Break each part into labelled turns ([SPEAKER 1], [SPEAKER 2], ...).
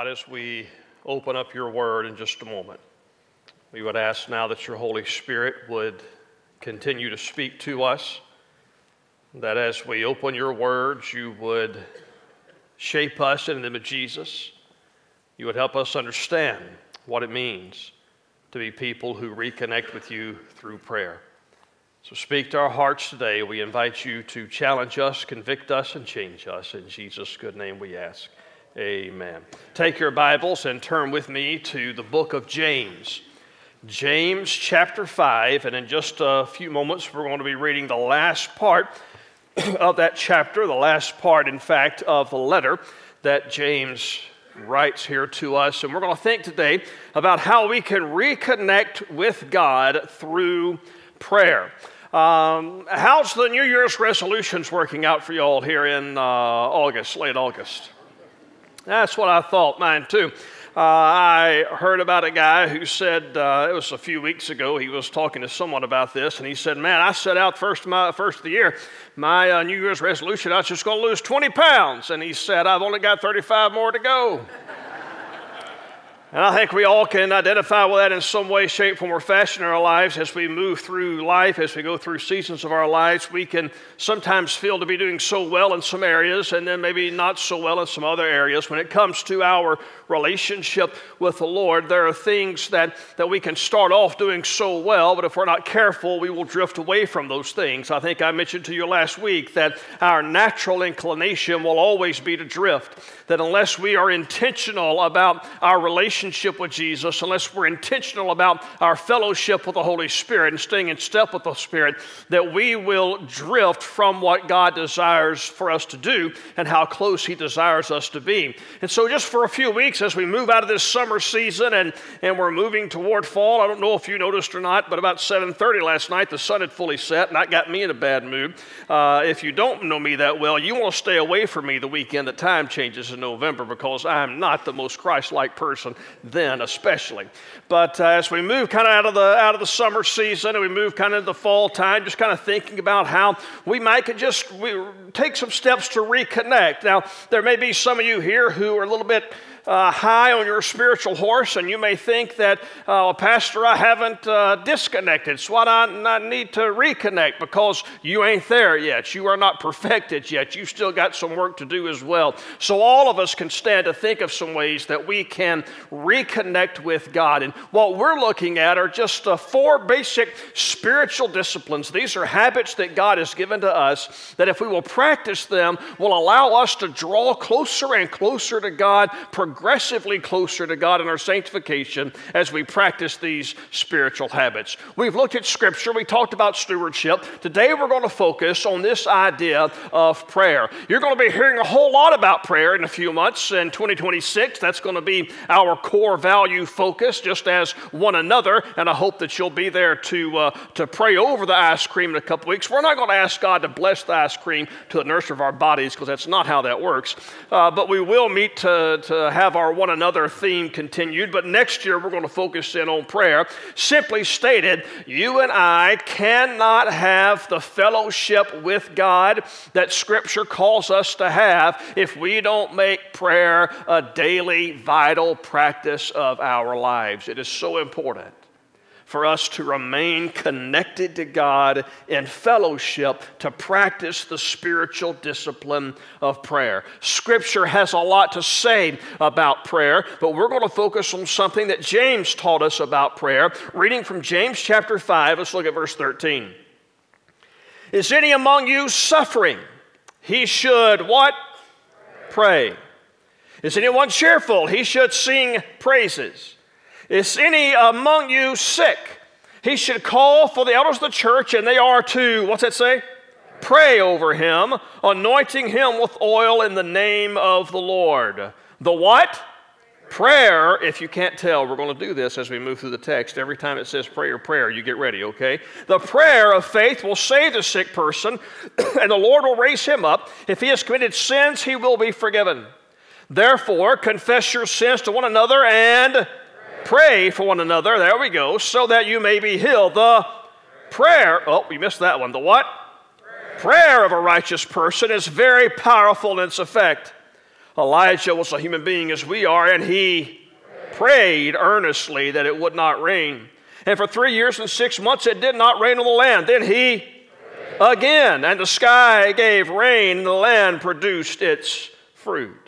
[SPEAKER 1] God, as we open up your word in just a moment, we would ask now that your Holy Spirit would continue to speak to us, that as we open your words, you would shape us in the name of Jesus. You would help us understand what it means to be people who reconnect with you through prayer. So speak to our hearts today. We invite you to challenge us, convict us, and change us. In Jesus' good name we ask. Amen. Take your Bibles and turn with me to the book of James. James chapter 5, and in just a few moments we're going to be reading the last part of that chapter, the last part, in fact, of the letter that James writes here to us. And we're going to think today about how we can reconnect with God through prayer. How's the New Year's resolutions working out for you all here in late August? That's what I thought, mine too. I heard about a guy who said, it was a few weeks ago, he was talking to someone about this, and he said, man, I set out first of the year, my New Year's resolution, I was just going to lose 20 pounds. And he said, I've only got 35 more to go. And I think we all can identify with that in some way, shape, form, or fashion in our lives. As we move through life, as we go through seasons of our lives, we can sometimes feel to be doing so well in some areas and then maybe not so well in some other areas. When it comes to our relationship with the Lord, there are things that we can start off doing so well, but if we're not careful, we will drift away from those things. I think I mentioned to you last week that our natural inclination will always be to drift, that unless we are intentional about our relationship with Jesus, unless we're intentional about our fellowship with the Holy Spirit and staying in step with the Spirit, that we will drift from what God desires for us to do and how close He desires us to be. And so just for a few weeks as we move out of this summer season and we're moving toward fall, I don't know if you noticed or not, but about 7:30 last night, the sun had fully set, and that got me in a bad mood. If you don't know me that well, you want to stay away from me the weekend that time changes in November, because I'm not the most Christ-like person then, especially. But as we move kind of out of the summer season and we move kind of into the fall time, just kind of thinking about how we might take some steps to reconnect. Now, there may be some of you here who are a little bit high on your spiritual horse, and you may think that, Pastor, I haven't disconnected, so I need to reconnect, because you ain't there yet. You are not perfected yet. You still got some work to do as well. So all of us can stand to think of some ways that we can reconnect with God. And what we're looking at are just 4 basic spiritual disciplines. These are habits that God has given to us that, if we will practice them, will allow us to draw closer and closer to God, progressively closer to God in our sanctification as we practice these spiritual habits. We've looked at Scripture. We talked about stewardship. Today we're going to focus on this idea of prayer. You're going to be hearing a whole lot about prayer in a few months. In 2026, that's going to be our core value focus, just as one another, and I hope that you'll be there to pray over the ice cream in a couple weeks. We're not going to ask God to bless the ice cream to the nurture of our bodies, because that's not how that works, but we will meet to have our one another theme continued. But next year we're going to focus in on prayer. Simply stated, you and I cannot have the fellowship with God that Scripture calls us to have if we don't make prayer a daily, vital practice of our lives. It is so important for us to remain connected to God in fellowship, to practice the spiritual discipline of prayer. Scripture has a lot to say about prayer, but we're going to focus on something that James taught us about prayer. Reading from James chapter 5, let's look at verse 13. Is any among you suffering? He should what? Pray. Is anyone cheerful? He should sing praises. Is any among you sick? He should call for the elders of the church, and they are to, what's that say? Pray over him, anointing him with oil in the name of the Lord. The what? Prayer. If you can't tell, we're going to do this as we move through the text. Every time it says prayer, you get ready, okay? The prayer of faith will save the sick person, and the Lord will raise him up. If he has committed sins, he will be forgiven. Therefore, confess your sins to one another and pray for one another, there we go, so that you may be healed. The prayer, we missed that one. The what? Prayer of a righteous person is very powerful in its effect. Elijah was a human being as we are, and he prayed earnestly that it would not rain. And for 3 years and 6 months it did not rain on the land. Then he again, and the sky gave rain, and the land produced its fruit.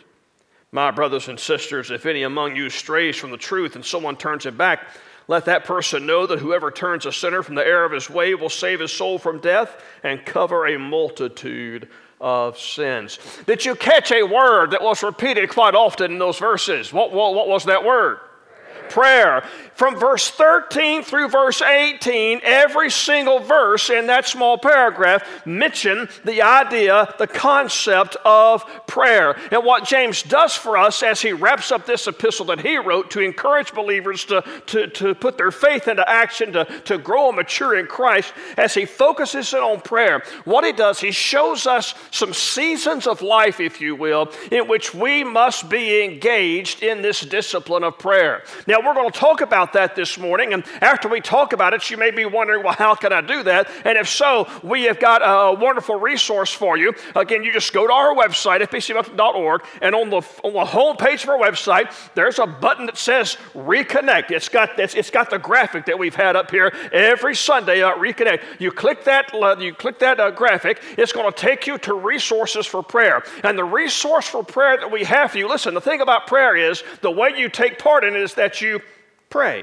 [SPEAKER 1] My brothers and sisters, if any among you strays from the truth and someone turns him back, let that person know that whoever turns a sinner from the error of his way will save his soul from death and cover a multitude of sins. Did you catch a word that was repeated quite often in those verses? What was that word? Prayer. From verse 13 through verse 18, every single verse in that small paragraph mentioned the idea, the concept of prayer. And what James does for us as he wraps up this epistle that he wrote to encourage believers to put their faith into action, to grow and mature in Christ, as he focuses in on prayer, what he does, he shows us some seasons of life, if you will, in which we must be engaged in this discipline of prayer. Now, we're going to talk about that this morning, and after we talk about it, you may be wondering, well, how can I do that? And if so, we have got a wonderful resource for you. Again, you just go to our website, fbcbaptist.org, and on the home page of our website, there's a button that says Reconnect. It's got the graphic that we've had up here every Sunday, Reconnect. You click that graphic, it's going to take you to resources for prayer. And the resource for prayer that we have for you, listen, the thing about prayer is the way you take part in it is that you pray.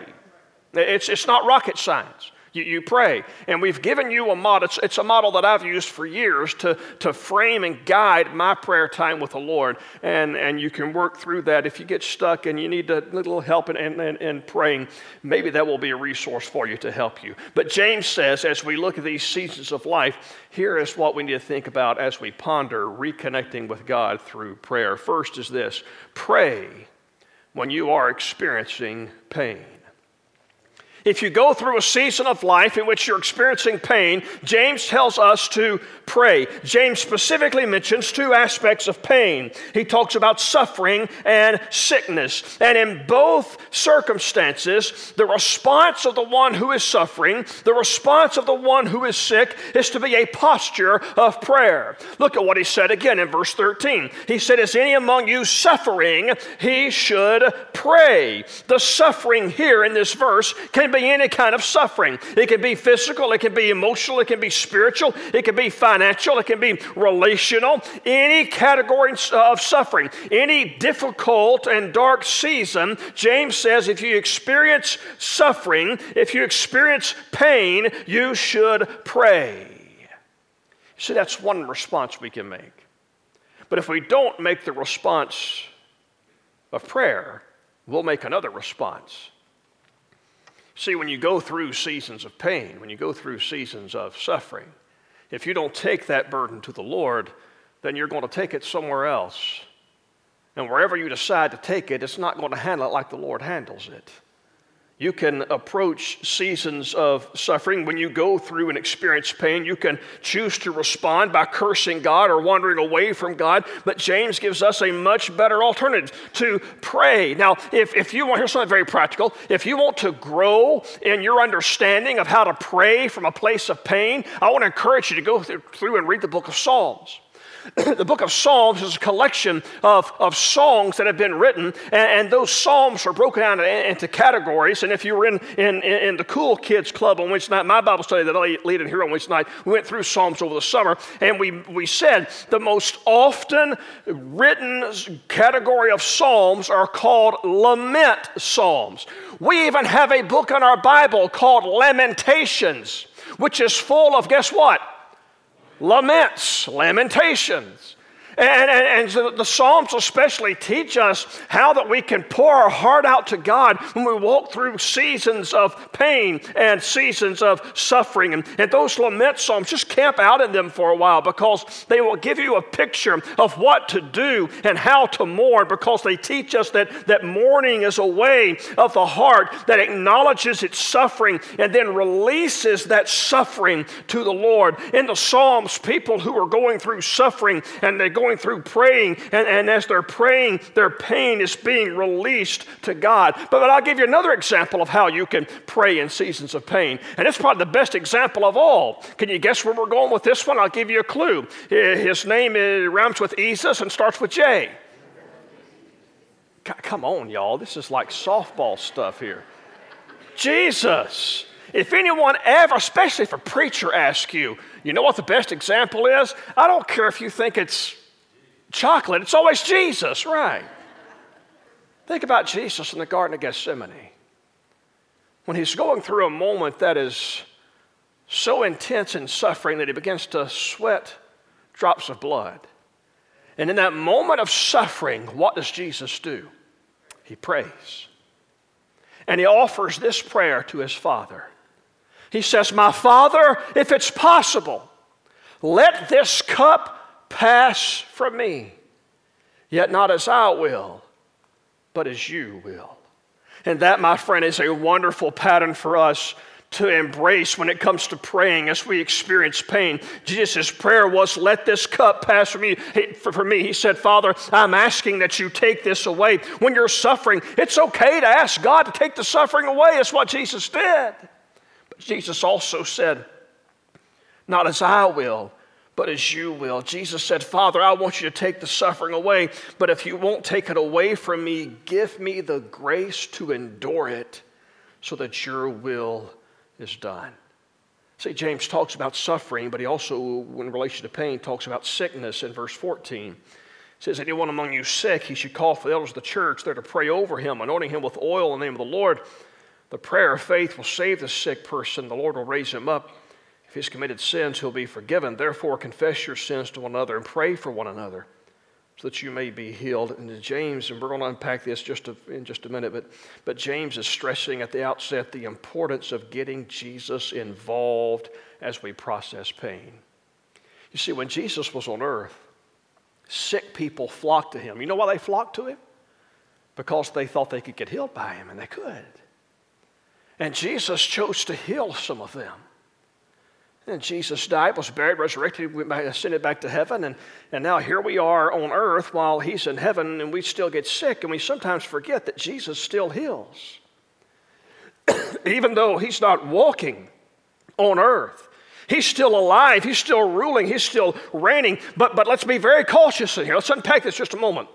[SPEAKER 1] It's not rocket science. You pray. And we've given you a model. It's a model that I've used for years to frame and guide my prayer time with the Lord. And you can work through that. If you get stuck and you need a little help in praying, maybe that will be a resource for you to help you. But James says, as we look at these seasons of life, here is what we need to think about as we ponder reconnecting with God through prayer. First is this: pray when you are experiencing pain. If you go through a season of life in which you're experiencing pain, James tells us to pray. James specifically mentions two aspects of pain. He talks about suffering and sickness. And in both circumstances, the response of the one who is suffering, the response of the one who is sick, is to be a posture of prayer. Look at what he said again in verse 13. He said, "Is any among you suffering? He should pray." The suffering here in this verse can be any kind of suffering. It can be physical, it can be emotional, it can be spiritual, it can be financial, it can be relational. Any category of suffering, any difficult and dark season, James says if you experience suffering, if you experience pain, you should pray. See, that's one response we can make. But if we don't make the response of prayer, we'll make another response. See, when you go through seasons of pain, when you go through seasons of suffering, if you don't take that burden to the Lord, then you're going to take it somewhere else. And wherever you decide to take it, it's not going to handle it like the Lord handles it. You can approach seasons of suffering. When you go through and experience pain, you can choose to respond by cursing God or wandering away from God. But James gives us a much better alternative: to pray. Now, if you want, here's something very practical. If you want to grow in your understanding of how to pray from a place of pain, I want to encourage you to go through and read the book of Psalms. The book of Psalms is a collection of songs that have been written, and those psalms are broken down into categories. And if you were in the Cool Kids Club on Wednesday night, my Bible study that I lead in here on Wednesday night, we went through Psalms over the summer, and we said the most often written category of psalms are called lament psalms. We even have a book in our Bible called Lamentations, which is full of, guess what? Laments, lamentations. And so the Psalms especially teach us how that we can pour our heart out to God when we walk through seasons of pain and seasons of suffering. And those lament Psalms, just camp out in them for a while, because they will give you a picture of what to do and how to mourn, because they teach us that mourning is a way of the heart that acknowledges its suffering and then releases that suffering to the Lord. In the Psalms, people who are going through suffering and they're going through praying, and as they're praying, their pain is being released to God. But I'll give you another example of how you can pray in seasons of pain, and it's probably the best example of all. Can you guess where we're going with this one? I'll give you a clue. His name rhymes with Jesus and starts with J. Come on, y'all. This is like softball stuff here. Jesus. If anyone ever, especially if a preacher asks you, you know what the best example is? I don't care if you think it's chocolate. It's always Jesus, right? Think about Jesus in the Garden of Gethsemane. When he's going through a moment that is so intense in suffering that he begins to sweat drops of blood. And in that moment of suffering, what does Jesus do? He prays. And he offers this prayer to his Father. He says, my Father, if it's possible, let this cup pass from me. Yet not as I will, but as you will. And that, my friend, is a wonderful pattern for us to embrace when it comes to praying as we experience pain. Jesus' prayer was, let this cup pass from me. For me, he said, Father, I'm asking that you take this away. When you're suffering, it's okay to ask God to take the suffering away. That's what Jesus did. But Jesus also said, not as I will, but as you will. Jesus said, Father, I want you to take the suffering away, but if you won't take it away from me, give me the grace to endure it so that your will is done. See, James talks about suffering, but he also, in relation to pain, talks about sickness in verse 14. It says, anyone among you sick, he should call for the elders of the church. They're to pray over him, anointing him with oil in the name of the Lord. The prayer of faith will save the sick person. The Lord will raise him up. If he's committed sins, he'll be forgiven. Therefore, confess your sins to one another and pray for one another so that you may be healed. And James, and we're going to unpack this in just a minute, but James is stressing at the outset the importance of getting Jesus involved as we process pain. You see, when Jesus was on earth, sick people flocked to him. You know why they flocked to him? Because they thought they could get healed by him, and they could. And Jesus chose to heal some of them. And Jesus died, was buried, resurrected, ascended back to heaven, and now here we are on earth while he's in heaven, and we still get sick, and we sometimes forget that Jesus still heals. Even though he's not walking on earth, he's still alive, he's still ruling, he's still reigning, but let's be very cautious in here. Let's unpack this just a moment.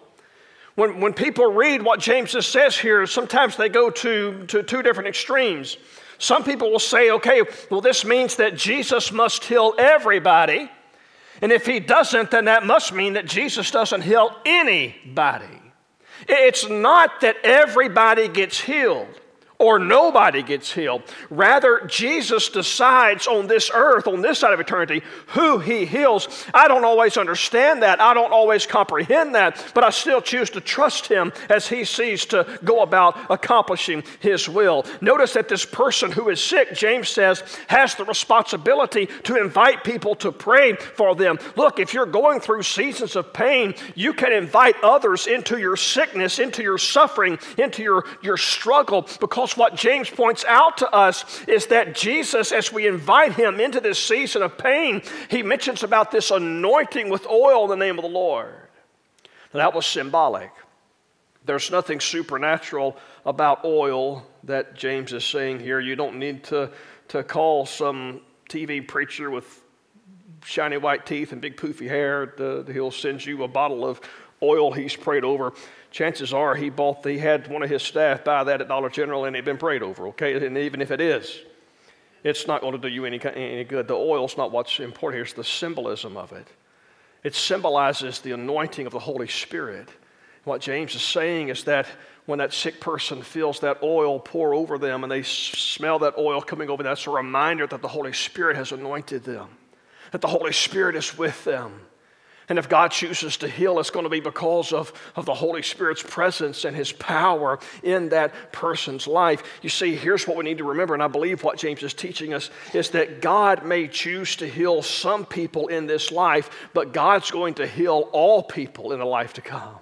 [SPEAKER 1] When people read what James says here, sometimes they go to two different extremes. Some people will say, okay, well, this means that Jesus must heal everybody. And if he doesn't, then that must mean that Jesus doesn't heal anybody. It's not that everybody gets healed or nobody gets healed. Rather, Jesus decides on this earth, on this side of eternity, who he heals. I don't always understand that. I don't always comprehend that, but I still choose to trust him as he sees to go about accomplishing his will. Notice that this person who is sick, James says, has the responsibility to invite people to pray for them. Look, if you're going through seasons of pain, you can invite others into your sickness, into your suffering, into your struggle, because what James points out to us is that Jesus, as we invite him into this season of pain, he mentions about this anointing with oil in the name of the Lord. Now, that was symbolic. There's nothing supernatural about oil that James is saying here. You don't need to call some TV preacher with shiny white teeth and big poofy hair. He'll send you a bottle of oil he's prayed over. Chances are he had one of his staff buy that at Dollar General and it had been prayed over, okay? And even if it is, it's not going to do you any good. The oil's not what's important here. It's the symbolism of it. It symbolizes the anointing of the Holy Spirit. What James is saying is that when that sick person feels that oil pour over them and they smell that oil coming over them, that's a reminder that the Holy Spirit has anointed them, that the Holy Spirit is with them. And if God chooses to heal, it's going to be because of the Holy Spirit's presence and his power in that person's life. You see, here's what we need to remember, and I believe what James is teaching us is that God may choose to heal some people in this life, but God's going to heal all people in the life to come.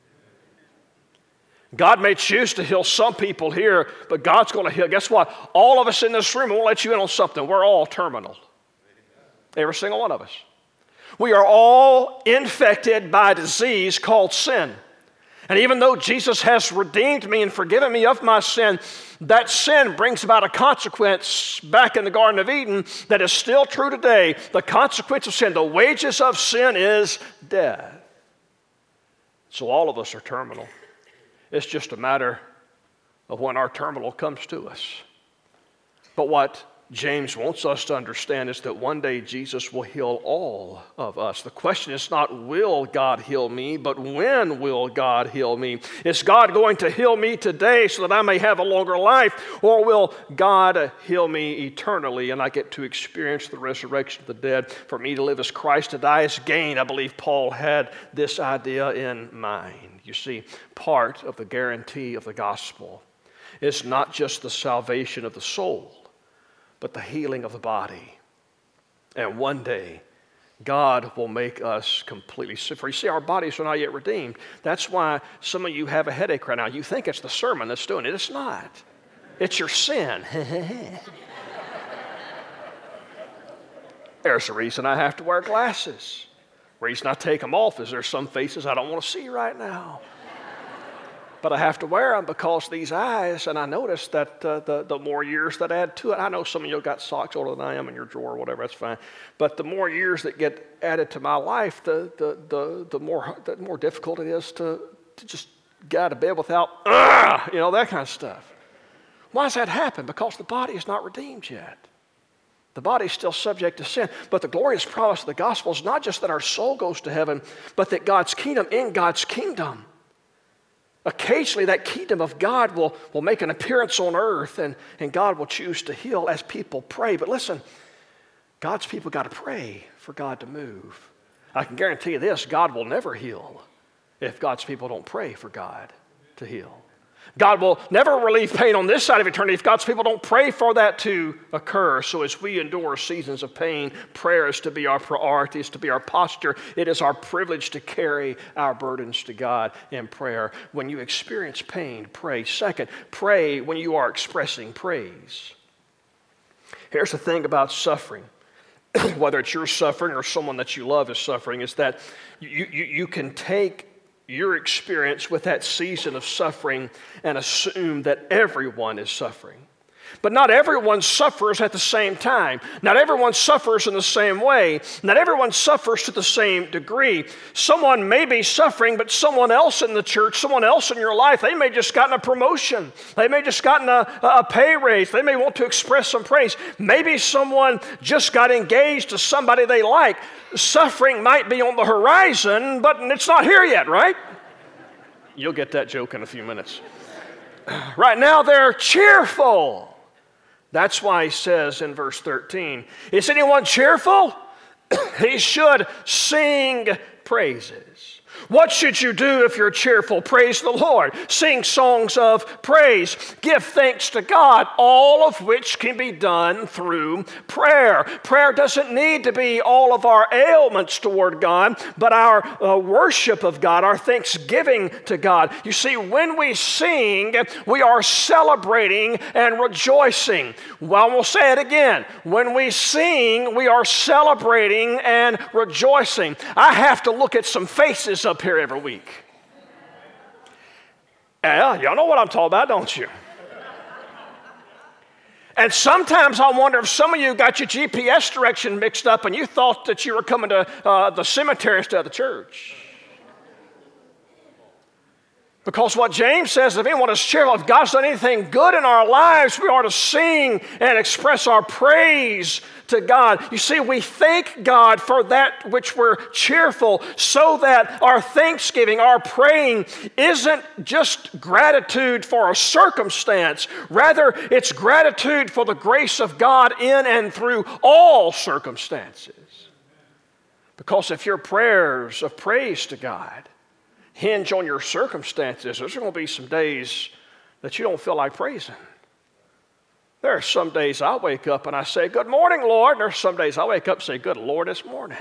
[SPEAKER 1] God may choose to heal some people here, but God's going to heal. Guess what? All of us in this room, I won't let you in on something. We're all terminal. Every single one of us. We are all infected by a disease called sin. And even though Jesus has redeemed me and forgiven me of my sin, that sin brings about a consequence back in the Garden of Eden that is still true today. The consequence of sin, the wages of sin is death. So all of us are terminal. It's just a matter of when our terminal comes to us. But what James wants us to understand is that one day Jesus will heal all of us. The question is not, will God heal me, but when will God heal me? Is God going to heal me today so that I may have a longer life, or will God heal me eternally and I get to experience the resurrection of the dead? For me to live as Christ, to die as gain. I believe Paul had this idea in mind. You see, part of the guarantee of the gospel is not just the salvation of the soul, but the healing of the body. And one day, God will make us completely free. See, our bodies are not yet redeemed. That's why some of you have a headache right now. You think it's the sermon that's doing it. It's not. It's your sin. There's a reason I have to wear glasses. The reason I take them off is there's some faces I don't want to see right now. But I have to wear them because these eyes, and I noticed that the more years that add to it, I know some of you got socks older than I am in your drawer or whatever, that's fine. But the more years that get added to my life, the more difficult it is to just get out of bed without, that kind of stuff. Why does that happen? Because the body is not redeemed yet. The body is still subject to sin. But the glorious promise of the gospel is not just that our soul goes to heaven, but that God's kingdom, in God's kingdom, occasionally that kingdom of God will make an appearance on earth, and God will choose to heal as people pray. But listen, God's people got to pray for God to move. I can guarantee you this, God will never heal if God's people don't pray for God to heal. God will never relieve pain on this side of eternity if God's people don't pray for that to occur. So as we endure seasons of pain, prayer is to be our priority, is to be our posture. It is our privilege to carry our burdens to God in prayer. When you experience pain, pray. Second, pray when you are expressing praise. Here's the thing about suffering. Whether it's your suffering or someone that you love is suffering, is that you can take your experience with that season of suffering and assume that everyone is suffering. But not everyone suffers at the same time. Not everyone suffers in the same way. Not everyone suffers to the same degree. Someone may be suffering, but someone else in the church, someone else in your life, they may just gotten a promotion. They may just gotten a pay raise. They may want to express some praise. Maybe someone just got engaged to somebody they like. Suffering might be on the horizon, but it's not here yet, right? You'll get that joke in a few minutes. Right now, they're cheerful. That's why he says in verse 13, is anyone cheerful? He should sing praises. What should you do if you're cheerful? Praise the Lord. Sing songs of praise. Give thanks to God, all of which can be done through prayer. Prayer doesn't need to be all of our ailments toward God, but our worship of God, our thanksgiving to God. You see, when we sing, we are celebrating and rejoicing. Well, we'll say it again. When we sing, we are celebrating and rejoicing. I have to look at some faces up here every week. Yeah, y'all know what I'm talking about, don't you? And sometimes I wonder if some of you got your GPS direction mixed up and you thought that you were coming to the cemetery instead of the church. Because what James says, if anyone is cheerful, if God's done anything good in our lives, we are to sing and express our praise to God. You see, we thank God for that which we're cheerful, so that our thanksgiving, our praying, isn't just gratitude for a circumstance. Rather, it's gratitude for the grace of God in and through all circumstances. Because if your prayers of praise to God hinge on your circumstances, there's going to be some days that you don't feel like praising. There are some days I wake up and I say, "Good morning, Lord." And there's some days I wake up and say, "Good Lord, it's morning."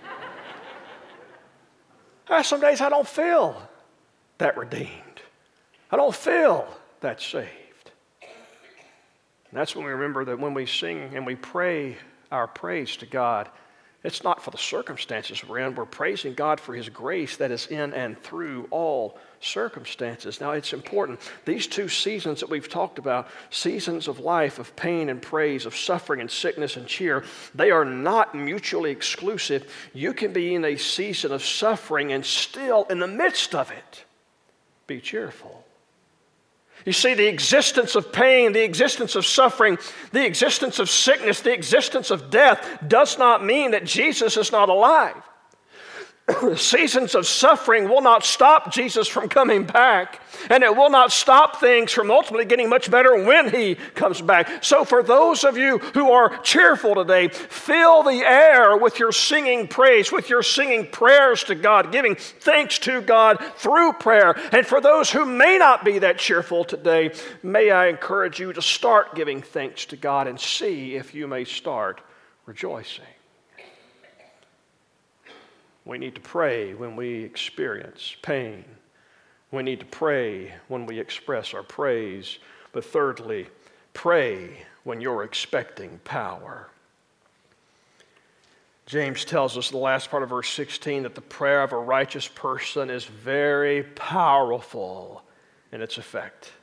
[SPEAKER 1] There's some days I don't feel that redeemed. I don't feel that saved. And that's when we remember that when we sing and we pray our praise to God, it's not for the circumstances we're in. We're praising God for His grace that is in and through all circumstances. Now, it's important. These two seasons that we've talked about, seasons of life, of pain and praise, of suffering and sickness and cheer, they are not mutually exclusive. You can be in a season of suffering and still, in the midst of it, be cheerful. You see, the existence of pain, the existence of suffering, the existence of sickness, the existence of death does not mean that Jesus is not alive. Seasons of suffering will not stop Jesus from coming back, and it will not stop things from ultimately getting much better when He comes back. So for those of you who are cheerful today, fill the air with your singing praise, with your singing prayers to God, giving thanks to God through prayer. And for those who may not be that cheerful today, may I encourage you to start giving thanks to God and see if you may start rejoicing. We need to pray when we experience pain. We need to pray when we express our praise. But thirdly, pray when you're expecting power. James tells us in the last part of verse 16 that the prayer of a righteous person is very powerful in its effect.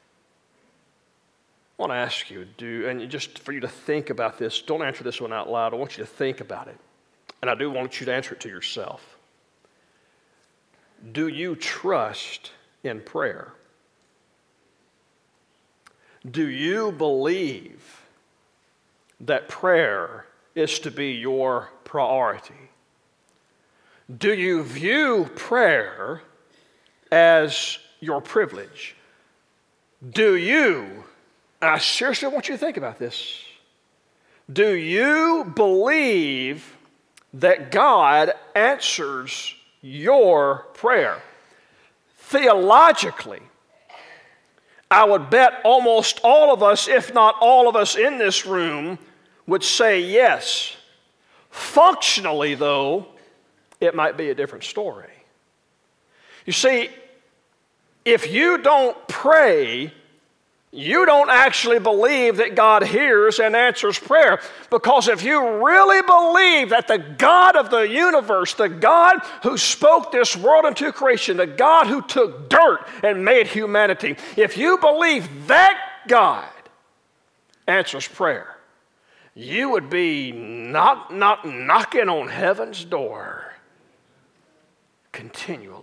[SPEAKER 1] I want to ask you, and just for you to think about this, don't answer this one out loud. I want you to think about it. And I do want you to answer it to yourself. Do you trust in prayer? Do you believe that prayer is to be your priority? Do you view prayer as your privilege? Do you, and I seriously want you to think about this, do you believe that God answers your prayer? Theologically, I would bet almost all of us, if not all of us in this room, would say yes. Functionally, though, it might be a different story. You see, if you don't pray, you don't actually believe that God hears and answers prayer. Because if you really believe that the God of the universe, the God who spoke this world into creation, the God who took dirt and made humanity, if you believe that God answers prayer, you would be not knocking on heaven's door continually.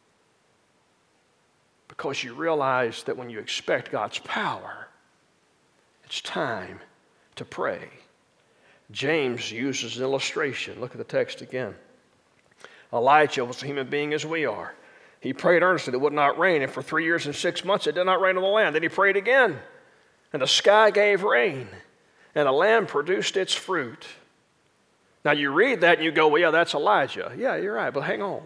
[SPEAKER 1] Because you realize that when you expect God's power, it's time to pray. James uses an illustration. Look at the text again. Elijah was a human being as we are. He prayed earnestly that it would not rain, and for 3 years and 6 months it did not rain on the land. Then he prayed again, and the sky gave rain, and the land produced its fruit. Now you read that and you go, well, yeah, that's Elijah. Yeah, you're right, but hang on.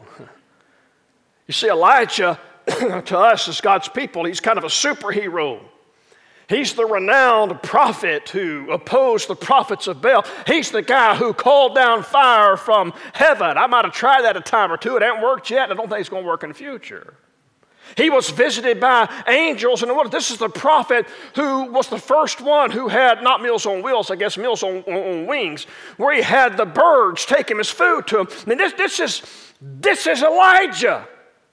[SPEAKER 1] You see, Elijah, to us as God's people, he's kind of a superhero. He's the renowned prophet who opposed the prophets of Baal. He's the guy who called down fire from heaven. I might have tried that a time or two. It hasn't worked yet, and I don't think it's going to work in the future. He was visited by angels, and this is the prophet who was the first one who had not meals on wheels, I guess meals on wings, where he had the birds take him as food to him. I mean, this is Elijah.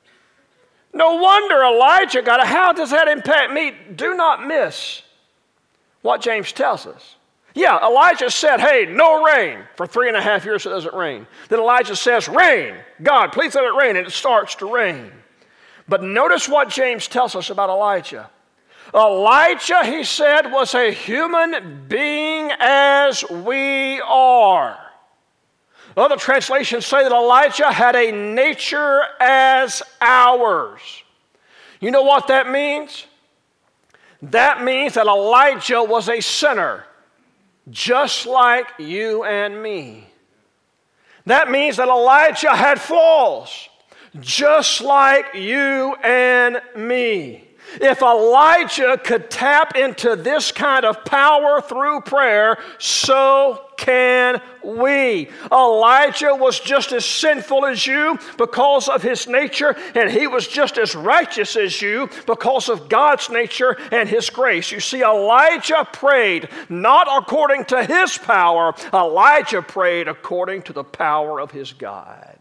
[SPEAKER 1] No wonder Elijah got it. How does that impact me? Do not miss what James tells us. Yeah, Elijah said, hey, no rain. For 3.5 years it doesn't rain. Then Elijah says, rain. God, please let it rain. And it starts to rain. But notice what James tells us about Elijah. Elijah, he said, was a human being as we are. Other translations say that Elijah had a nature as ours. You know what that means? That means that Elijah was a sinner, just like you and me. That means that Elijah had flaws, just like you and me. If Elijah could tap into this kind of power through prayer, so can we. Elijah was just as sinful as you because of his nature, and he was just as righteous as you because of God's nature and his grace. You see, Elijah prayed not according to his power. Elijah prayed according to the power of his God.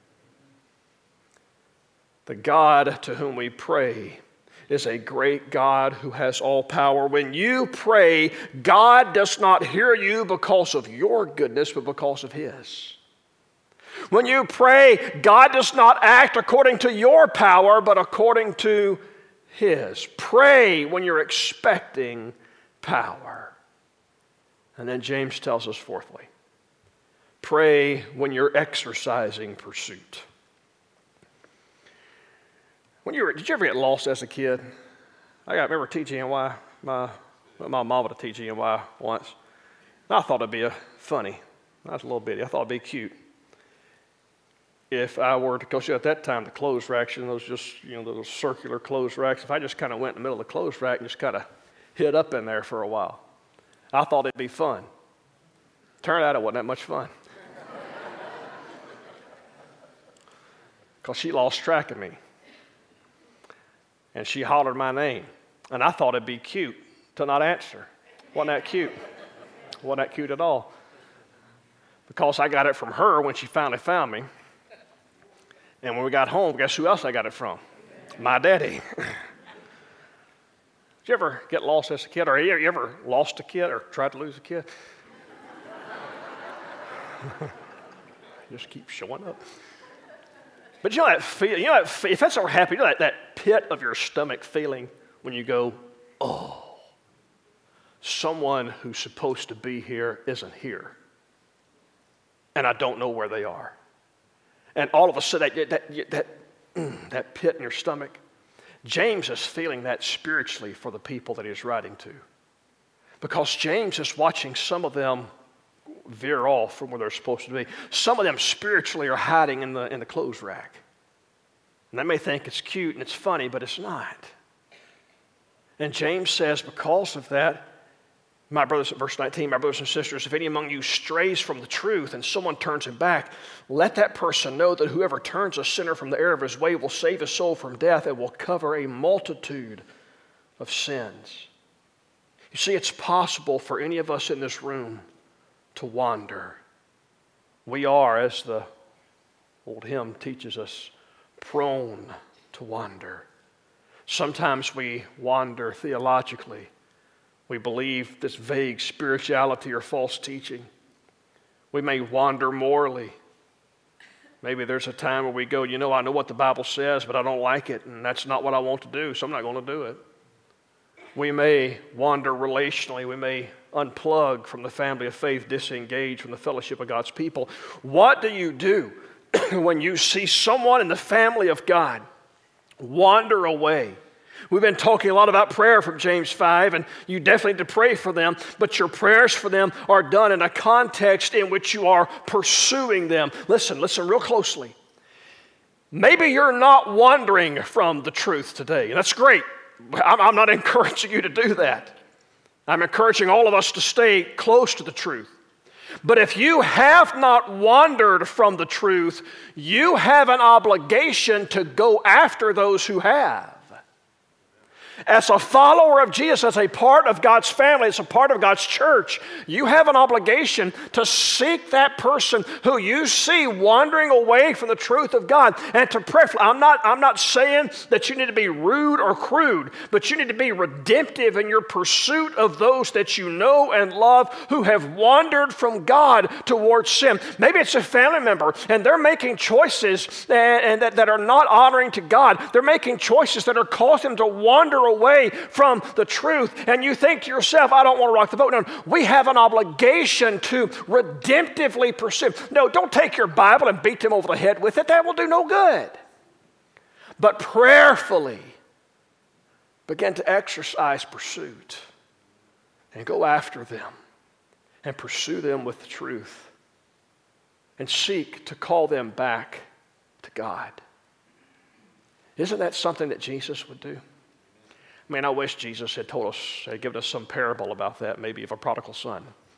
[SPEAKER 1] The God to whom we pray is a great God who has all power. When you pray, God does not hear you because of your goodness, but because of His. When you pray, God does not act according to your power, but according to His. Pray when you're expecting power. And then James tells us fourthly, pray when you're exercising pursuit. Did you ever get lost as a kid? I remember TGNY, my mom would teach TGNY once. And I thought it'd be funny. I was a little bitty. I thought it'd be cute. If I were to, because at that time the clothes racks, those circular clothes racks, if I just kind of went in the middle of the clothes rack and just kind of hid up in there for a while, I thought it'd be fun. Turned out it wasn't that much fun. Because she lost track of me. And she hollered my name. And I thought it'd be cute to not answer. Wasn't that cute? Wasn't that cute at all. Because I got it from her when she finally found me. And when we got home, guess who else I got it from? My daddy. Did you ever get lost as a kid? Or you ever lost a kid or tried to lose a kid? Just keep showing up. But you know that feeling, if that's ever happened, that pit of your stomach feeling when you go, oh, someone who's supposed to be here isn't here. And I don't know where they are. And all of a sudden, that pit in your stomach, James is feeling that spiritually for the people that he's writing to. Because James is watching some of them veer off from where they're supposed to be. Some of them spiritually are hiding in the clothes rack. And they may think it's cute and it's funny, but it's not. And James says, because of that, my brothers, verse 19, my brothers and sisters, if any among you strays from the truth and someone turns him back, let that person know that whoever turns a sinner from the error of his way will save his soul from death and will cover a multitude of sins. You see, it's possible for any of us in this room to wander. We are, as the old hymn teaches us, prone to wander. Sometimes we wander theologically. We believe this vague spirituality or false teaching. We may wander morally. Maybe there's a time where we go, I know what the Bible says, but I don't like it, and that's not what I want to do, so I'm not going to do it. We may wander relationally. We may unplug from the family of faith, disengage from the fellowship of God's people. What do you do when you see someone in the family of God wander away? We've been talking a lot about prayer from James 5, and you definitely need to pray for them, but your prayers for them are done in a context in which you are pursuing them. Listen real closely. Maybe you're not wandering from the truth today, and that's great. I'm not encouraging you to do that. I'm encouraging all of us to stay close to the truth. But if you have not wandered from the truth, you have an obligation to go after those who have. As a follower of Jesus, as a part of God's family, as a part of God's church, you have an obligation to seek that person who you see wandering away from the truth of God and to pray for. I'm not saying that you need to be rude or crude, but you need to be redemptive in your pursuit of those that you know and love who have wandered from God towards sin. Maybe it's a family member and they're making choices and that are not honoring to God. They're making choices that are causing them to wander away from the truth, and you think to yourself, I don't want to rock the boat. No, we have an obligation to redemptively pursue. No, don't take your Bible and beat them over the head with it. That will do no good. But prayerfully begin to exercise pursuit and go after them and pursue them with the truth and seek to call them back to God. Isn't that something that Jesus would do? I wish Jesus had given us some parable about that, maybe of a prodigal son.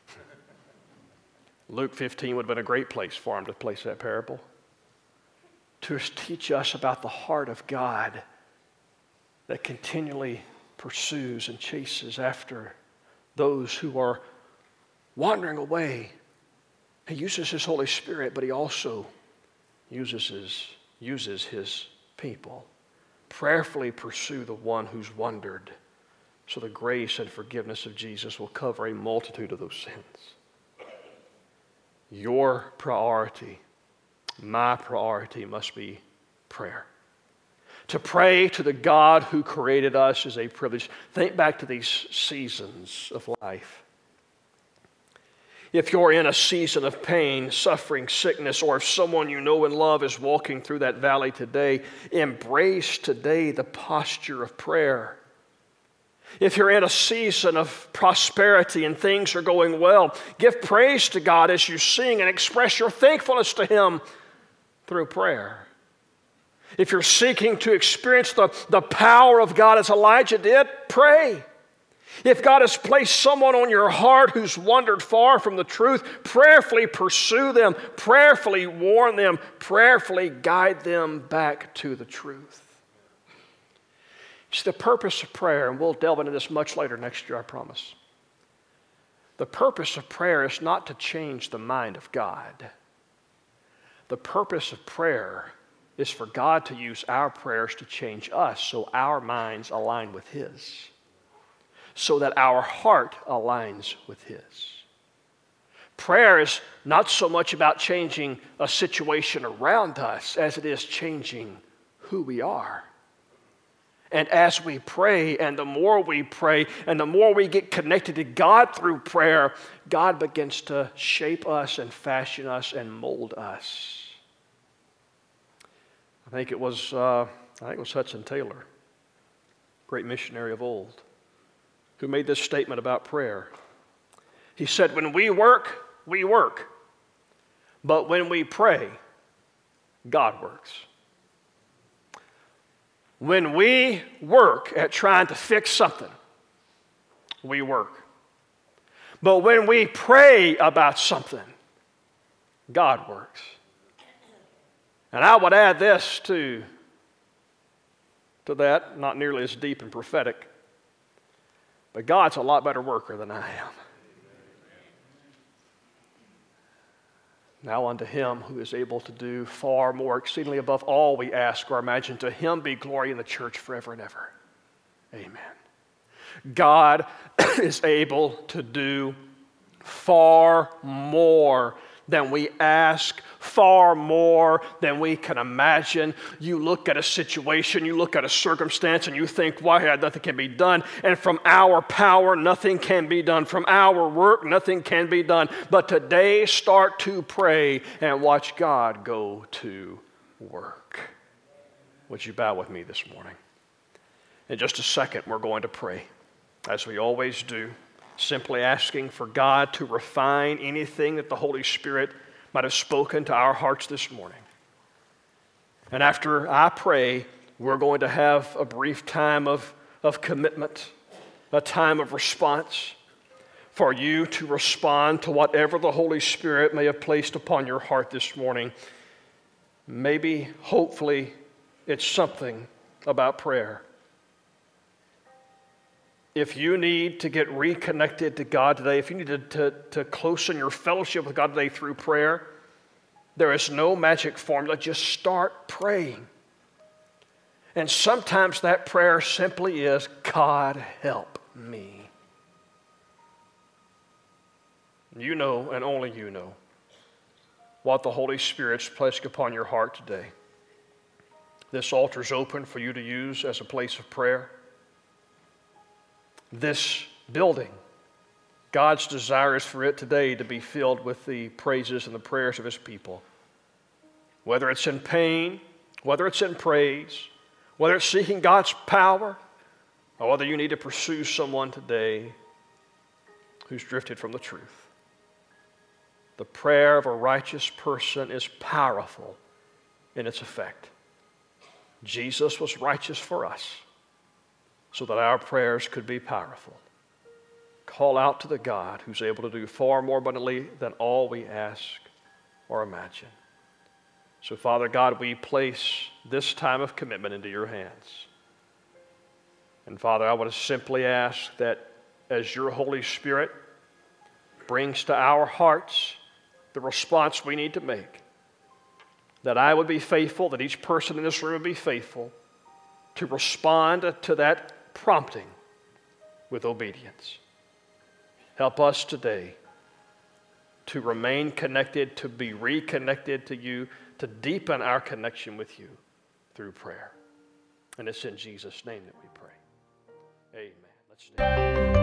[SPEAKER 1] Luke 15 would have been a great place for him to place that parable. To teach us about the heart of God that continually pursues and chases after those who are wandering away. He uses His Holy Spirit, but He also uses His people. Prayerfully pursue the one who's wandered, so the grace and forgiveness of Jesus will cover a multitude of those sins. Your priority, my priority, must be prayer. To pray to the God who created us is a privilege. Think back to these seasons of life. If you're in a season of pain, suffering, sickness, or if someone you know and love is walking through that valley today, embrace today the posture of prayer. If you're in a season of prosperity and things are going well, give praise to God as you sing and express your thankfulness to Him through prayer. If you're seeking to experience the power of God as Elijah did, pray. If God has placed someone on your heart who's wandered far from the truth, prayerfully pursue them, prayerfully warn them, prayerfully guide them back to the truth. It's the purpose of prayer, and we'll delve into this much later next year, I promise. The purpose of prayer is not to change the mind of God. The purpose of prayer is for God to use our prayers to change us so our minds align with His, so that our heart aligns with His. Prayer is not so much about changing a situation around us as it is changing who we are. And as we pray, and the more we pray, and the more we get connected to God through prayer, God begins to shape us and fashion us and mold us. I think it was Hudson Taylor, great missionary of old, who made this statement about prayer. He said, when we work, but when we pray, God works. When we work at trying to fix something, we work. But when we pray about something, God works. And I would add this to that, not nearly as deep and prophetic, but God's a lot better worker than I am. Now unto Him who is able to do far more exceedingly above all we ask or imagine, to Him be glory in the church forever and ever. Amen. God is able to do far more than we ask, far more than we can imagine. You look at a situation, you look at a circumstance, and you think, why, nothing can be done. And from our power, nothing can be done. From our work, nothing can be done. But today, start to pray and watch God go to work. Would you bow with me this morning? In just a second, we're going to pray, as we always do, simply asking for God to refine anything that the Holy Spirit might have spoken to our hearts this morning. And after I pray, we're going to have a brief time of commitment, a time of response for you to respond to whatever the Holy Spirit may have placed upon your heart this morning. Maybe, hopefully, it's something about prayer. If you need to get reconnected to God today, if you need to closen your fellowship with God today through prayer, there is no magic formula. Just start praying. And sometimes that prayer simply is, God, help me. You know, and only you know, what the Holy Spirit's placed upon your heart today. This altar is open for you to use as a place of prayer. This building, God's desire is for it today to be filled with the praises and the prayers of His people. Whether it's in pain, whether it's in praise, whether it's seeking God's power, or whether you need to pursue someone today who's drifted from the truth. The prayer of a righteous person is powerful in its effect. Jesus was righteous for us, so that our prayers could be powerful. Call out to the God who's able to do far more abundantly than all we ask or imagine. So, Father God, we place this time of commitment into your hands. And Father, I want to simply ask that as your Holy Spirit brings to our hearts the response we need to make, that I would be faithful, that each person in this room would be faithful to respond to that prompting with obedience. Help us today to remain connected, to be reconnected to you, to deepen our connection with you through prayer. And it's in Jesus' name that we pray. Amen. Let's stand.